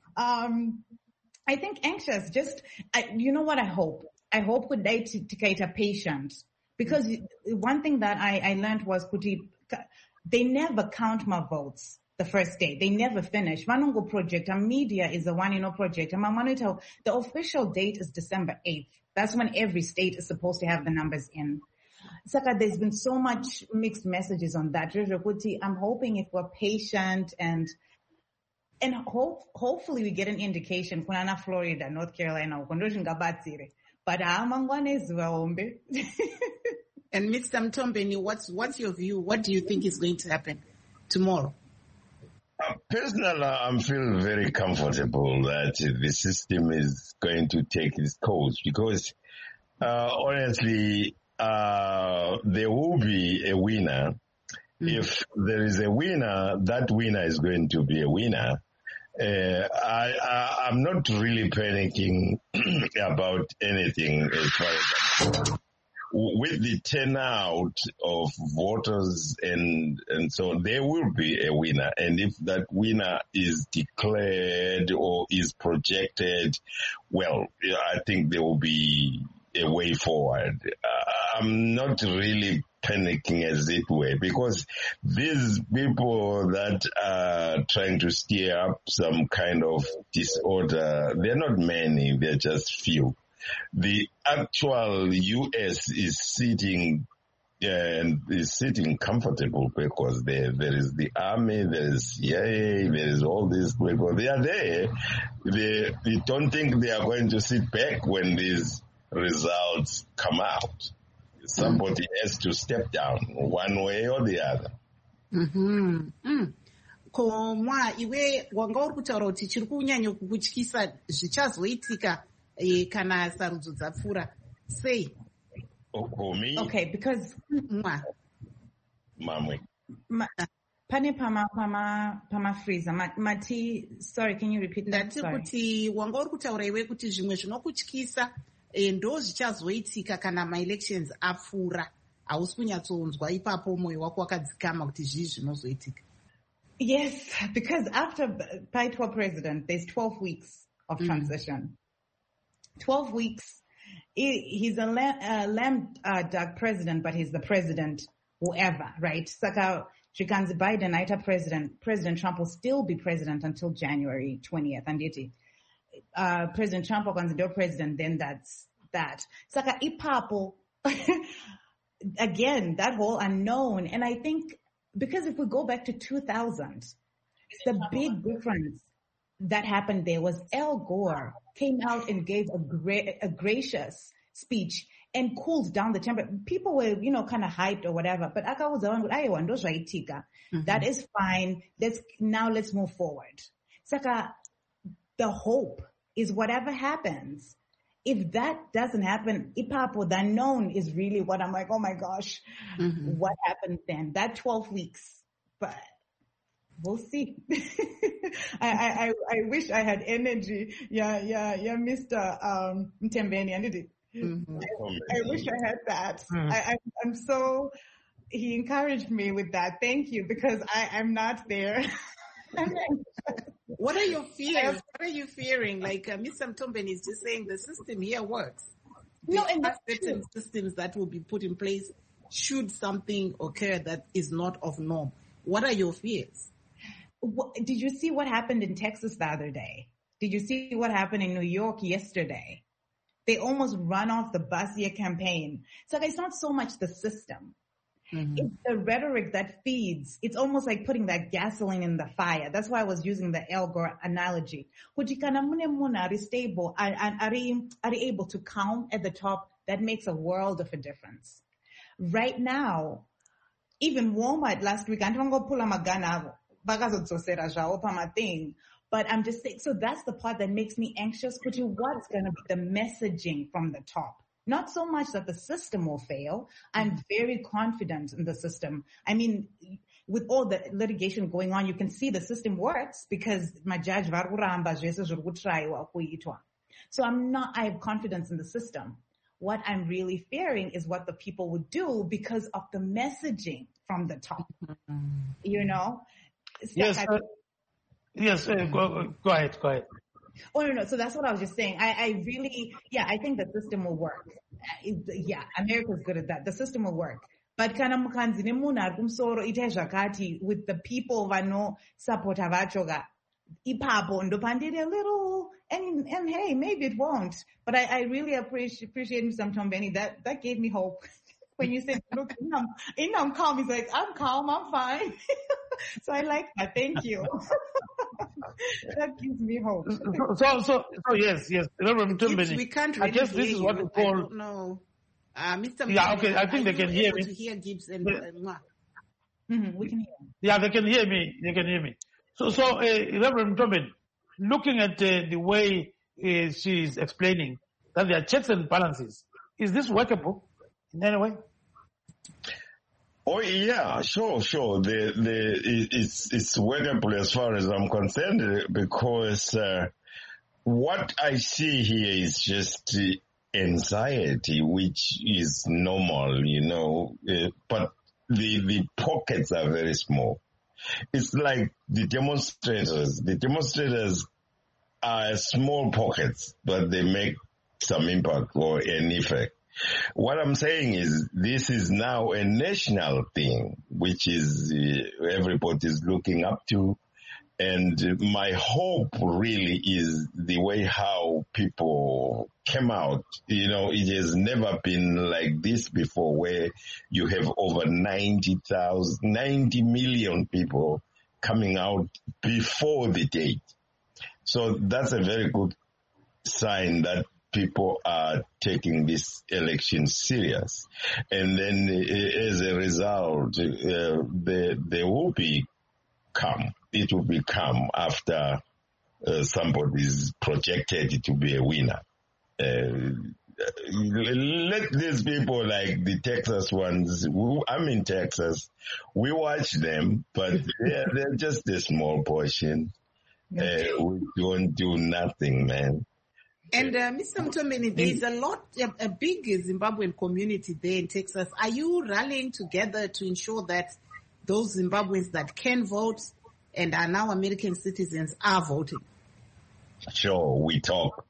I think anxious. You know what I hope? I hope kudai tikaita patient, because one thing that I learned was kuti they never count my votes the first day. They never finish. Vanongo project, a media is the one project. The official date is December 8th. That's when every state is supposed to have the numbers in. Saka, there's been so much mixed messages on that. I'm hoping if we're patient and hopefully we get an indication. Kunana Florida, North Carolina, but And Mr. Mtombeni, what's your view? What do you think is going to happen tomorrow? Personally, I'm feeling very comfortable that the system is going to take its course, because honestly, there will be a winner. If there is a winner, that winner is going to be a winner. I'm not really panicking about anything as far as with the turnout of voters and so on, there will be a winner. And if that winner is declared or is projected, well, I think there will be a way forward. I'm not really panicking as it were, because these people that are trying to stir up some kind of disorder, they're not many, they're just few. The actual U.S. is sitting comfortable, because there is the army, there is CIA, there is all these people. They are there. They don't think they are going to sit back when these results come out. Somebody has to step down one way or the other. Koma iwe wanga uri kutaura kuti chiri kunyanya kukutyisa zvichazoitika kana sarudzo dzapfuura sei? Okay, because Mamwe. Pane pama freezer. Mati, sorry, can you repeat that? Ndati kuti wanga uri kutaura iwe kuti zvimwe zvinokutyisa ndo zvichazoitika kana ma-elections apfuura. Hausi kunyatsonzwa ipapo mwoyo wako wakadzikama kuti zvii zvinozoitika. Yes, because after Paitwa president, there's 12 weeks of transition. 12 weeks. He's a lame duck president, but he's the president, whoever, right? Saka Chikanzi Biden, Aita President Trump will still be president until January 20th. And yet, President Trump will consider president, then that's that. Saka ipapo, again, that whole unknown. And I think, because if we go back to 2000, the big difference that happened there was Al Gore came out and gave a gracious speech and cooled down the temperature. People were, kind of hyped or whatever, but that is fine. Let's move forward. Saka, the hope is whatever happens. If that doesn't happen, ipapo, the unknown is really what I'm like, oh my gosh, what happens then? That 12 weeks, but we'll see. I wish I had energy. Yeah, Mr. Mtembeni, I wish I had that. I'm so, he encouraged me with that. Thank you, because I'm not there. What are your fears? What are you fearing? Like Mr. Mtombeni is just saying the system here works. And certain systems that will be put in place should something occur that is not of norm. What are your fears? Did you see what happened in Texas the other day? Did you see what happened in New York yesterday? They almost run off the Basia campaign. So it's not so much the system. Mm-hmm. It's the rhetoric that feeds. It's almost like putting that gasoline in the fire. That's why I was using the Al Gore analogy. Kuti kana mune munhu ari stable, are able to calm at the top, that makes a world of a difference. Right now, even Walmart last week, andivangopula magana vakazodzosera zvavo pamathing. But I'm just saying, so that's the part that makes me anxious. Kuti, what's going to be the messaging from the top? Not so much that the system will fail. I'm very confident in the system. I mean, with all the litigation going on, you can see the system works because majaji varikuramba zvese zviri kutraiwa kuitwa. So I have confidence in the system. What I'm really fearing is what the people would do because of the messaging from the top. You know? Yes. Yes, go ahead. Oh, no. So that's what I was just saying. I think the system will work. America's good at that. The system will work. But kana mukanzi nemunhu ari kumusoro ite zvakati with the people vanosapota vachoga, ipapo ndopandiri a little, and hey, maybe it won't. But I really appreciate Mr. Mtombeni. That gave me hope. When you said, look, I'm calm. He's like, I'm calm, I'm fine. So I like that. Thank you. That gives me hope. So yes. We can't really I guess this is what we call. I don't know. Mr. Yeah, okay. I think they can hear me. To hear Gibbs and we can hear. Yeah, they can hear me. So Reverend Tobin, looking at the way she's explaining that there are checks and balances, is this workable in any way? Oh yeah, sure. It's workable as far as I'm concerned because what I see here is just anxiety, which is normal, you know. But the pockets are very small. It's like the demonstrators are small pockets, but they make some impact or an effect. What I'm saying is this is now a national thing, which is everybody's looking up to. And my hope really is the way how people came out. You know, it has never been like this before where you have over 90 million people coming out before the date. So that's a very good sign that people are taking this election serious. And then as a result, there will be calm. It will be calm after somebody is projected to be a winner. Let these people like the Texas ones, I'm in Texas, we watch them, but they're just a small portion. We don't do nothing, man. And Mr. Mtombeni, there's a big Zimbabwean community there in Texas. Are you rallying together to ensure that those Zimbabweans that can vote and are now American citizens are voting? Sure, we talk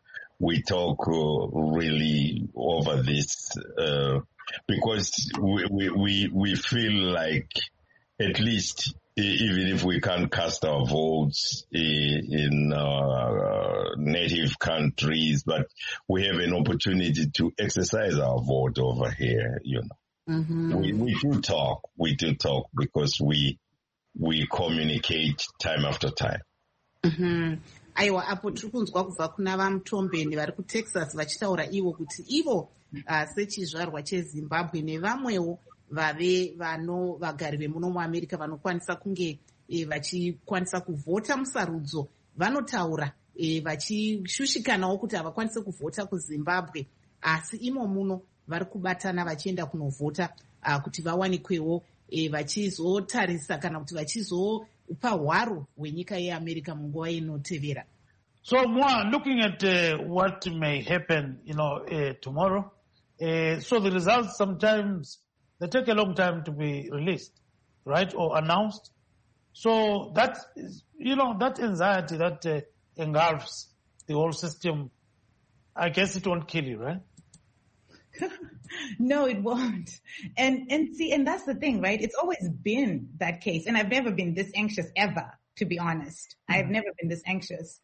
really over this because we feel like at least even if we can't cast our votes in native countries, but we have an opportunity to exercise our vote over here, you know. Mm-hmm. We do talk because we communicate time after time. Mm-hmm. Aiwa, apo tiri kunzwa kubva kuna vaMutombeni vari kuTexas vachitaura ivo kuti ivo sechizvarwa cheZimbabwe nevamwewo vagari vemuno muAmerica vanokwanisa kunge vachikwanisa kuvhota musarudzo vanotaura vachishushikanawo kuti havakwanise kuvhota kuZimbabwe, asi imo muno vari kubatana vachienda kunovhota kuti vawanikwewo vachizotarisa kana kuti vachizopa hwaro hwenyika yeAmerica munguva inotevera. So more looking at what may happen, tomorrow. So the results sometimes they take a long time to be released, right, or announced. So that is, that anxiety that engulfs the whole system, I guess it won't kill you, right? No, it won't. And see, and that's the thing, right? It's always been that case. And I've never been this anxious ever, to be honest. I've never been this anxious.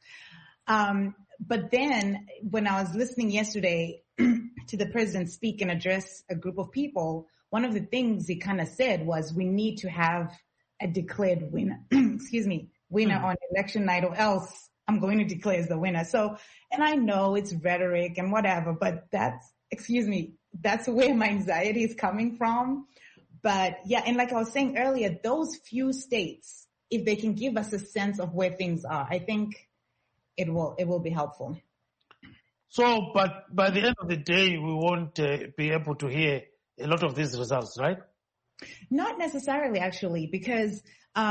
But then when I was listening yesterday to the president speak and address a group of people, one of the things he kind of said was we need to have a declared winner, winner on election night, or else I'm going to declare as the winner. So, and I know it's rhetoric and whatever, but that's where my anxiety is coming from. But yeah, and like I was saying earlier, those few states, if they can give us a sense of where things are, I think it will be helpful. So, but by the end of the day, we won't be able to hear a lot of these results, right? Not necessarily, actually, because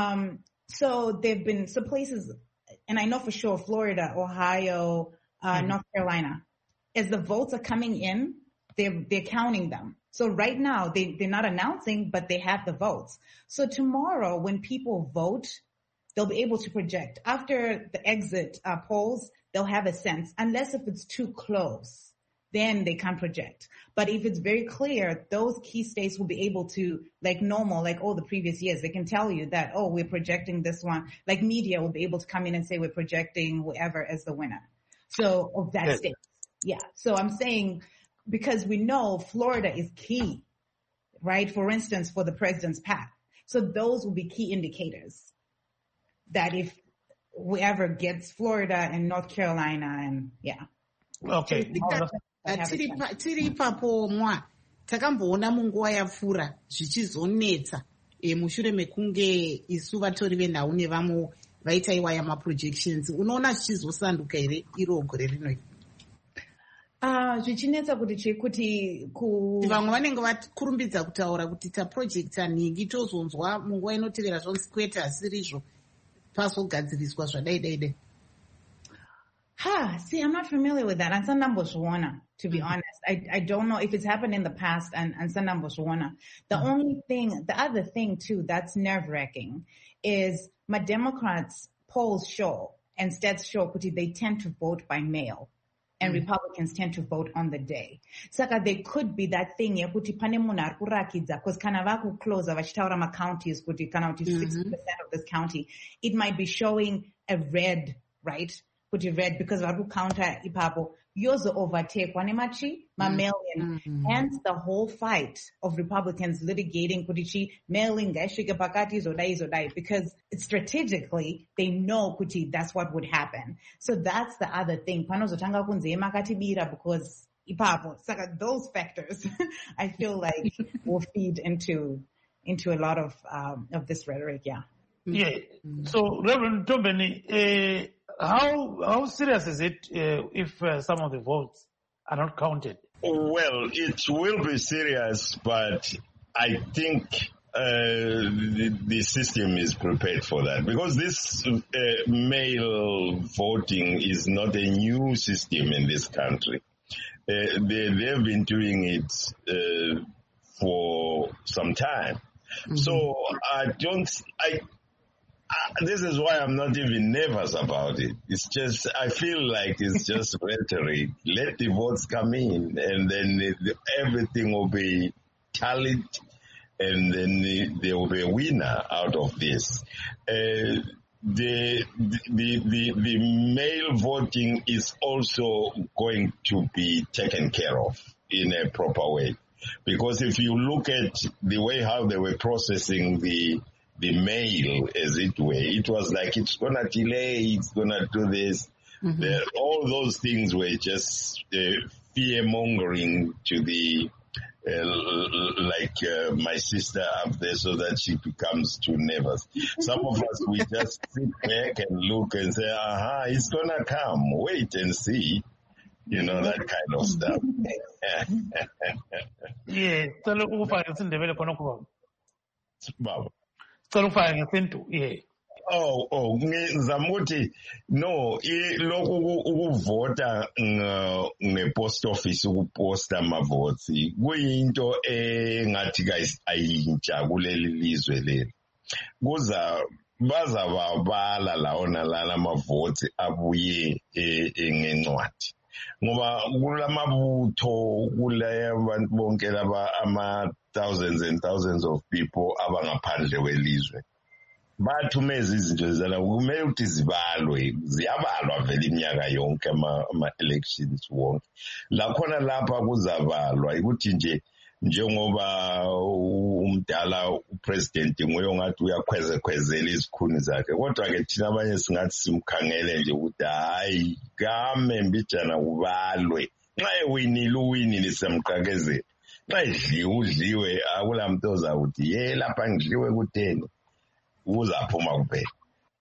so there've been some places, and I know for sure Florida, Ohio, North Carolina, as the votes are coming in, they're counting them. So right now they're not announcing, but they have the votes. So tomorrow when people vote, they'll be able to project. After the exit polls, they'll have a sense, unless if it's too close, then they can't project. But if it's very clear, those key states will be able to, like normal, like all the previous years, they can tell you that, oh, we're projecting this one. Like media will be able to come in and say we're projecting whoever as the winner. So of that state. Yeah. So I'm saying, because we know Florida is key, right? For instance, for the president's path. So those will be key indicators that if whoever gets Florida and North Carolina and yeah. Okay. Tiri ipapo mwa takamboona munguva yapfuura zvichizonetsa mushure mekunge isu vatori venhau nevamwe vaitaiwa yamaprojections. Unoona zvichizosanduka here iro gore rinoi? Zvichinetsa kuti vamwe vanenge vakurumbidza kutaura kuti taprojecta nhingi tozonzwa munguva inotevera zvonzi kwete hasirizvo pazogadziriswa zvadaidaidai. See, I'm not familiar with that. And Sandamboswana, to be honest. I don't know if it's happened in the past and Sandamboswana. The other thing too that's nerve-wracking is my Democrats polls show and stats show they tend to vote by mail. And Republicans tend to vote on the day. Saka there could be that thing yekuti pane munhu ari kurakidza because kana vakuclosa vachitaura macounties kuti kana kuti 60% of this county, it might be showing a red, right? Kuti red because vari kucounter ipapo yozo overtakwa nemachi mail-in. Hence the whole fight of Republicans litigating kuti mail-in ngaisvike pakati izodai because strategically they know kuti that's what would happen. So that's the other thing. Panozotanga kunze makatibira because ipapo. Saka those factors I feel like will feed into a lot of this rhetoric. Yeah. Yeah. So Reverend Tombeni, how serious is it if some of the votes are not counted? Well, it will be serious, but I think the system is prepared for that because this mail voting is not a new system in this country. They've been doing it for some time. So this is why I'm not even nervous about it. It's just, I feel like it's just rhetoric. Let the votes come in and then everything will be tallied and then there will be a winner out of this. The mail voting is also going to be taken care of in a proper way. Because if you look at the way how they were processing the mail, as it were, it was like it's going to delay, it's going to do this. All those things were just fear-mongering to the, my sister up there so that she becomes too nervous. Some of us, we just sit back and look and say, it's going to come, wait and see. You know, that kind of stuff. Yeah, Zamuti, no, loku ukuvota ngepost office ukuposta mavoti kuyinto engathi ayintsha kuleli lizwe leli. Bazababala laona lana mavoti abuye ngencwadi. ngoba kulamabutho kulaya abantu bonke laba thousands and thousands of people abangaphandle kwelizwe bathumeza izinto zala kumele ukuthi ziyabalwa vele iminyaka yonke ama-elections wonke lakhona lapha kuzabalwa ukuthi nje njengoba umdala upresident nguye ongathi uyakhwezekhwezela izikhuni zakhe kodwa-ke thina abanye singathi simkhangele nje ukuthi hayi kame mbijana kubalwe nxa ewinile uwinile siyamqakezela nxa edliwe udliwe akula muntu ozakuthi ye lapha ngidliwe kutheni uzaphuma kuphela.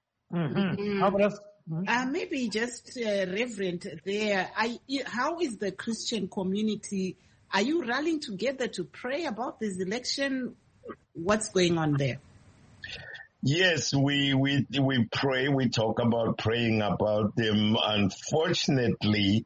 Maybe just Reverend there, how is the Christian community? Are you rallying together to pray about this election? What's going on there? Yes, we pray. We talk about praying about them. Unfortunately,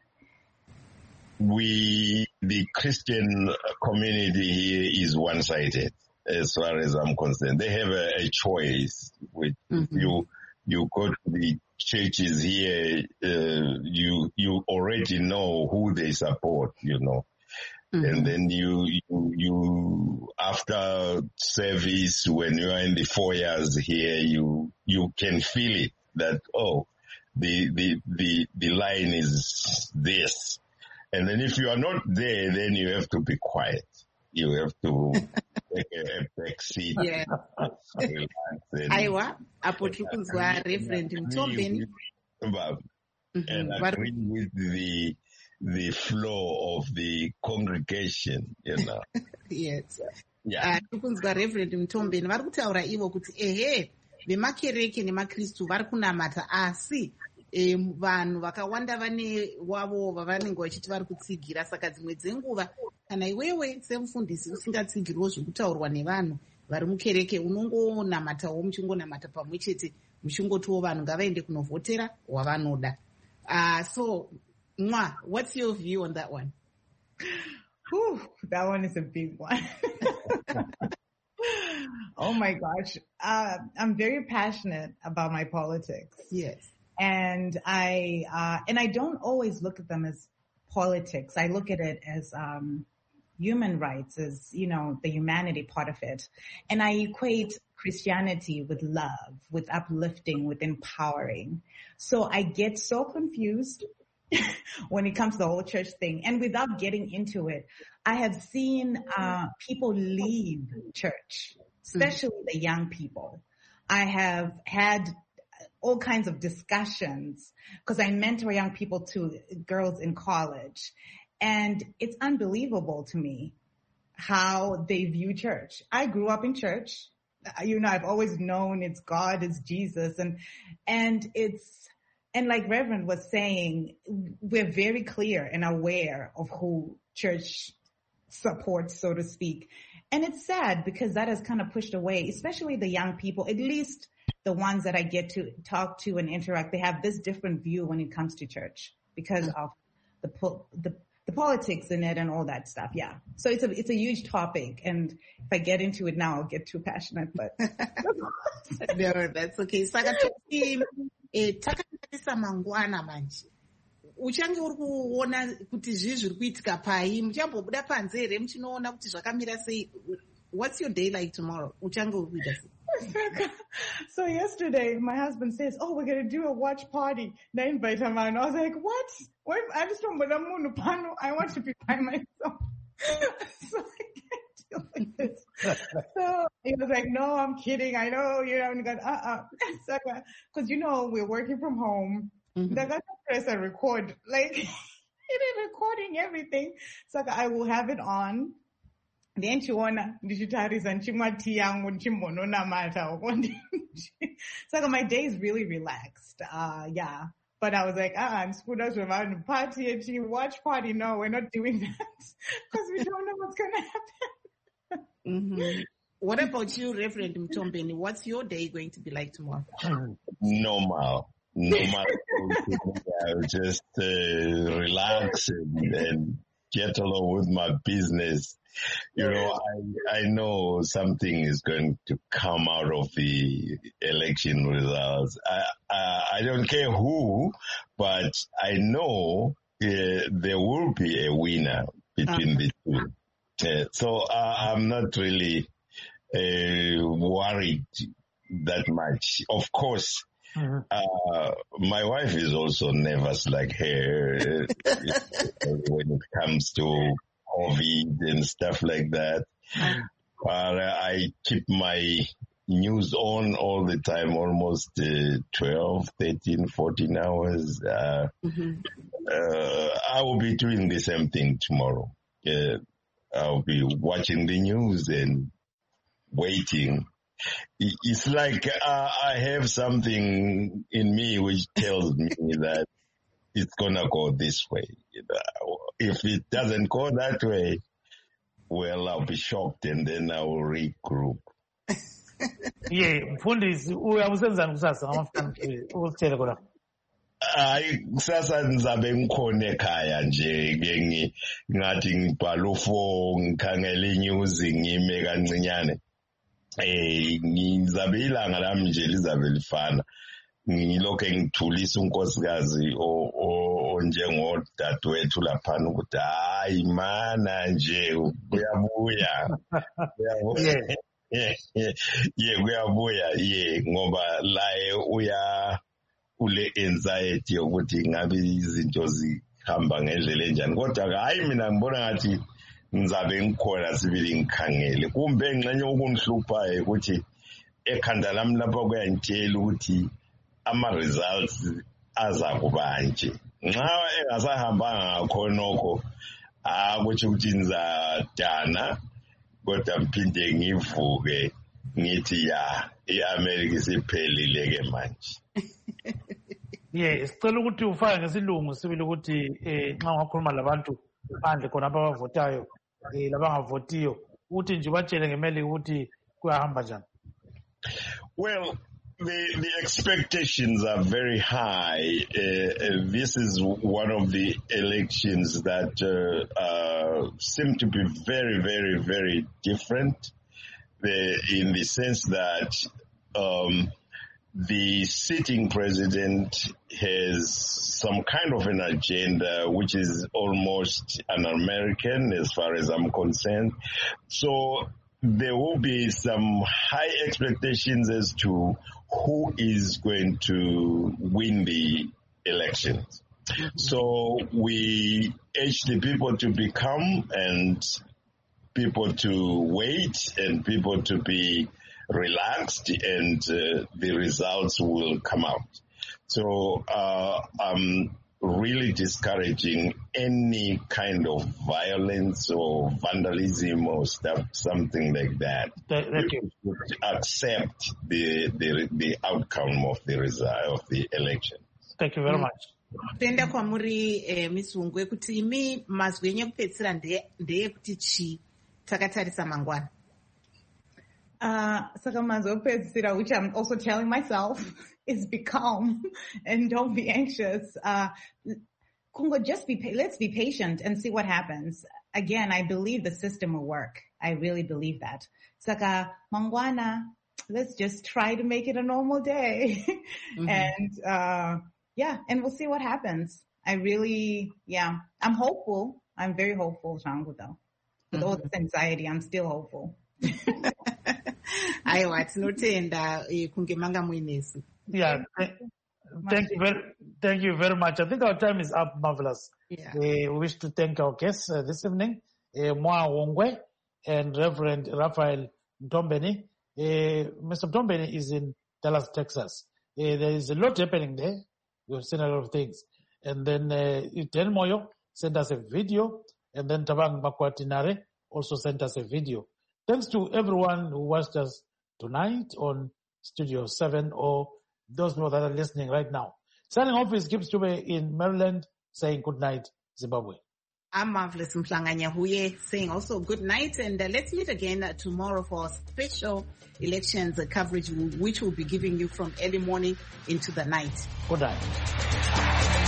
the Christian community here is one-sided as far as I'm concerned. They have a choice. With you go to the churches here, you already know who they support, you know. And then you after service, when you are in the foyers here, you can feel it that, oh, the line is this. And then if you are not there, then you have to be quiet. You have to take a back seat. Yeah. Aiwa, apotukuzwa Reverend Mtombeni. And agree with the flow of the congregation, you know. Yes. Yeah. Tukunzwa Reverend Mtombeni vari kutaura ivo kuti vemakereke nemakristu vari kunamata asi vanhu vakawanda vane wavo vavanenge vachiti vari kutsigira saka dzimwe dzenguva kana iwewe semufundisi usingatsigiriwo zvekutaurwa nevanhu vari mukereke unongonamatawo muchingonamata pamwe chete muchingotiwo vanhu ngavaende kunovhotera wavanoda. So Mwa, what's your view on that one? Whew, that one is a big one. Oh my gosh. I'm very passionate about my politics. Yes. And I don't always look at them as politics. I look at it as, human rights, as, you know, the humanity part of it. And I equate Christianity with love, with uplifting, with empowering. So I get so confused when it comes to the whole church thing. And without getting into it, I have seen people leave church, especially the young people. I have had all kinds of discussions because I mentor young people too, girls in college. And it's unbelievable to me how they view church. I grew up in church. You know, I've always known it's God, it's Jesus. And like Reverend was saying, we're very clear and aware of who church supports, so to speak. And it's sad because that has kind of pushed away, especially the young people, at least the ones that I get to talk to and interact. They have this different view when it comes to church because of the politics in it and all that stuff. Yeah. So it's a huge topic. And if I get into it now, I'll get too passionate, but. No, that's okay. Saka takatarisa mangwana manje. Uchange uri kuona kuti zvii zviri kuitika pai, muchambobuda panze here muchinoona kuti zvakamira sei. What's your day like tomorrow? Uchange uri kuita sei? So yesterday, my husband says, "Oh, we're going to do a watch party." I invite him out. I was like, "What? I just don't want to I want to be by myself." So I can't deal with this. So he was like, "No, I'm kidding. I know, you know." And he goes, because you know we're working from home. They got to press and record, like he did recording everything. So I will have it on. Then chiona ndichitarisa nchimwati yangu nchimbononamata. So my day is really relaxed. Yeah. But I was like, Spudas Revan party and watch party. No, we're not doing that because we don't know what's gonna happen. What about you, Reverend Mtombeni? What's your day going to be like tomorrow? Normal. I'll just relax and get along with my business. You know, I know something is going to come out of the election results. I don't care who, but I know there will be a winner between the two. So I'm not really worried that much. Of course, my wife is also nervous like her when it comes to COVID and stuff like that. I keep my news on all the time, almost 12, 13, 14 hours. I will be doing the same thing tomorrow. I'll be watching the news and waiting. It's like I have something in me which tells me that it's going to go this way. If it doesn't go that way, well, I'll be shocked and then I will regroup. Mfundisi uyabusenzani kusasa ngamafutha usithele khona. Hayi kusasa ngizabe ngikhona ekhaya nje ke ngathi ngibhala ufo ngikhangela inews ngime kancinyane. Ngizabe ilanga lami nje lizabe lifana. Ngilokho ngithulisa unkosikazi onjengodadewethu laphana ukuthi hayi mana nje uyabuya. Kuyabuya ngoba laye uya ule anxiety yokuthi ngabe izinto zihamba ngendlela enjani, kodwa hayi mina ngibona ngathi ngizabe ngikhona sibili ngikhangele. Kumbe engxenye okungihluphayo ukuthi ekhanda lami lapha kuyangitshela ukuthi ama-results aza kuba nje. Nxa engasahambanga ngakhonokho akutsho ukuthi nizadana, kodwa mphinde ngivuke ngithi i-America isiphelile ke manje. Sicela ukuthi ufake ngesilungu sibili ukuthi nxa ungakhuluma labantu phandle khona abavotayo labangavotiyo ukuthi nje batshele ngemeli ukuthi kuyahamba njani. Well, the expectations are very high. This is one of the elections that seem to be very, very, very different in the sense that the sitting president has some kind of an agenda which is almost un-American as far as I'm concerned. So there will be some high expectations as to who is going to win the elections. So we urge the people to be calm and people to wait and people to be relaxed, and the results will come out. So I'm really discouraging any kind of violence or vandalism or stuff, something like that. Thank you. Accept the outcome of the result of the election. Thank you very much. Tenda kwamuri Miss Wungwe kuti imi mazwi enyu ekupedzisira ndeye kuti chi takatarisa mangwana. Saka mazwi ekupedzisira, which I'm also telling myself, is be calm and don't be anxious. Congo, let's be patient and see what happens. Again, I believe the system will work. I really believe that. Saka mangwana, let's just try to make it a normal day. And and we'll see what happens. I'm hopeful. I'm very hopeful, Shangu, though. With all this anxiety, I'm still hopeful. Aiwa, tinotenda kunge manga muinesu. Thank you very much. I think our time is up, Marvelous. We wish to thank our guests this evening, Moa Wongwe and Reverend Raphael Mtombeni. Mr. Mtombeni is in Dallas, Texas. There is a lot happening there. We've seen a lot of things. And then Iten Moyo sent us a video, and then Tabang Makwatinare also sent us a video. Thanks to everyone who watched us tonight on Studio 7 or those people that are listening right now. Signing off is Gibbs Chube in Maryland, saying good night, Zimbabwe. I'm Marvelous Mhlanganya Huye saying also good night, and let's meet again tomorrow for special elections coverage, which we'll be giving you from early morning into the night. Good night.